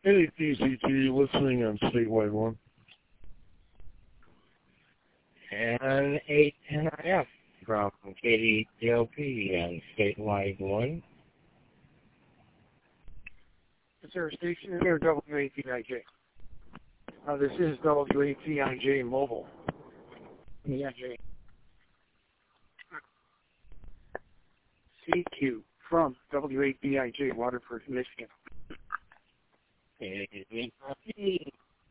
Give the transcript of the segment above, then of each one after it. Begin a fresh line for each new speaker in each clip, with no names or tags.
Hey, PCT, listening on Statewide 1.
And 8NIF from KDLP and Statewide 1.
Is there a station in here, WAPIJ? This is WAPIJ Mobile.
Yeah.
CQ from WAPIJ, Waterford, Michigan.
KDLP.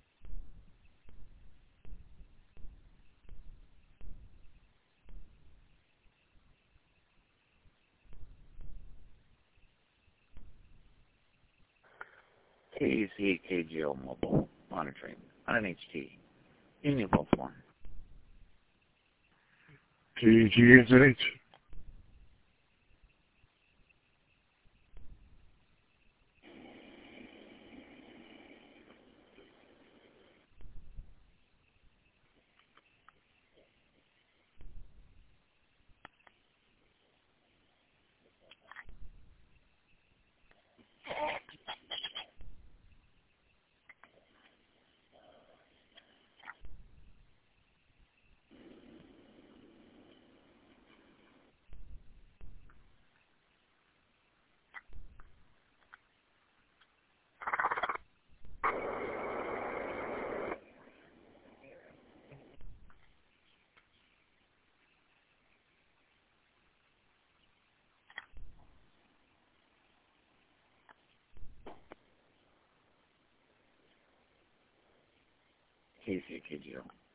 KCKGO Mobile Monitoring on NHT. Union Gulf 1.
KGHH.
KCKGO.